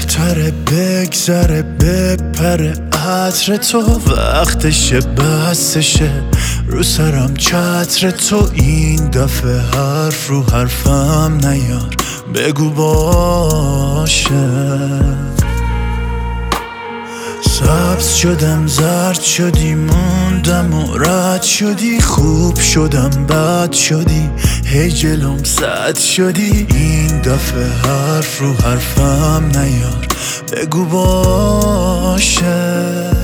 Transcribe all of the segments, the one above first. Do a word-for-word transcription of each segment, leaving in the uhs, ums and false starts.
بهتره بگذره بپره عطر تو، وقتشه بسشه رو سرم چتر تو. این دفعه حرف رو حرفم نیار، بگو باشه. سبز شدم زرد شدی موندم و رد شدی، خوب شدم بد شدی هی جلوم صد شدی. این دفعه حرف رو حرفم نیار، بگو باشه.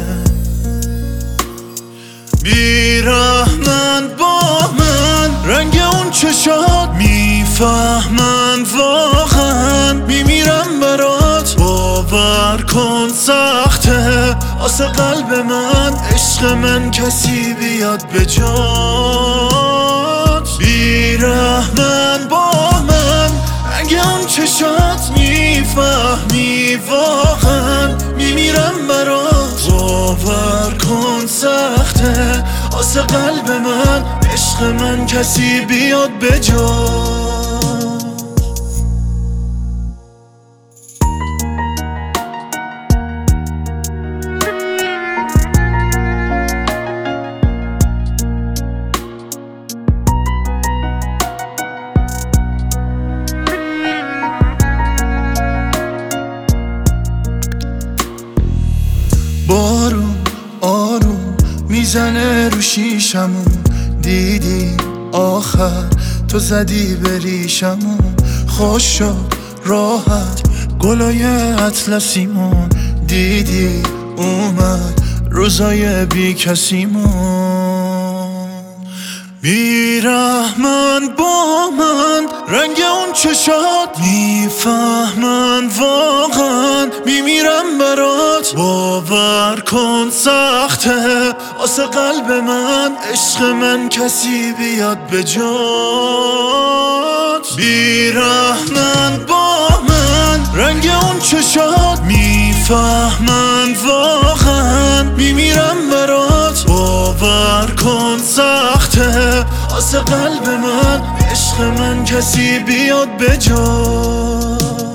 بیرحمن با من رنگ اون چشات، میفهمن واقعا میمیرم برات. باور کن سخته آسه قلب من، عشق من کسی بیاد به جات. بیرحمن با من رنگ اون چشات، میفهمی واقعا میمیرم برات. باور کن سخته آسه قلب من، عشق من کسی بیاد به جات. بارون آروم میزنه رو شیشمون، دیدی آخر تو زدی به ریشمون. خوش شد راحت گلای اطلسیمون، دیدی اومد روزای بی کسیمون. بیرحمن با من رنگ اون چشات، میفهمن واقعا میمیرم برات. باور کن سخته آسه قلب من، عشق من کسی بیاد به جات. بیرحمن با من رنگ اون چشات، میفهمن واقعا میمیرم برات. باور کن سخته آسه قلب من، عشق من کسی بیاد به جات.